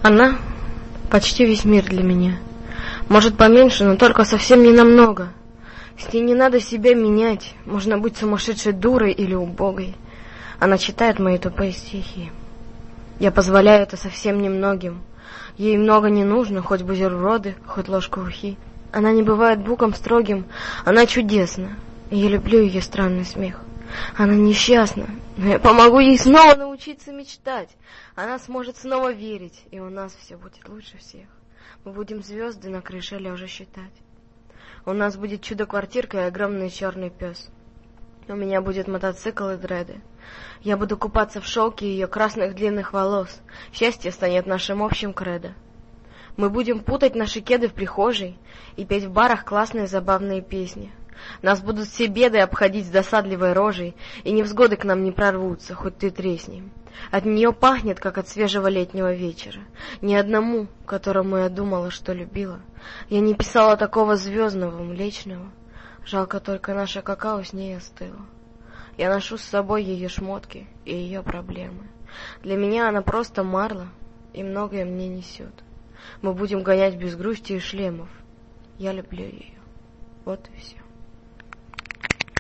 Она почти весь мир для меня. Может, поменьше, но только совсем не намного. С ней не надо себя менять. Можно быть сумасшедшей дурой или убогой. Она читает мои тупые стихи. Я позволяю это совсем немногим. Ей много не нужно, хоть бутерброды, хоть ложку ухи. Она не бывает буком строгим. Она чудесна. И я люблю ее странный смех. Она несчастна, но я помогу ей снова научиться мечтать. Она сможет снова верить, и у нас все будет лучше всех. Мы будем звезды на крыше лежа считать. У нас будет чудо-квартирка и огромный черный пес. У меня будет мотоцикл и дреды. Я буду купаться в шелке ее красных длинных волос. Счастье станет нашим общим кредо. Мы будем путать наши кеды в прихожей и петь в барах классные забавные песни. Нас будут все беды обходить с досадливой рожей, и невзгоды к нам не прорвутся, хоть ты тресни. От нее пахнет, как от свежего летнего вечера. Ни одному, которому я думала, что любила, я не писала такого звездного, млечного. Жалко только наша какао с ней остыла. Я ношу с собой ее шмотки и ее проблемы. Для меня она просто марла, и многое мне несет. Мы будем гонять без грусти и шлемов. Я люблю ее. Вот и все.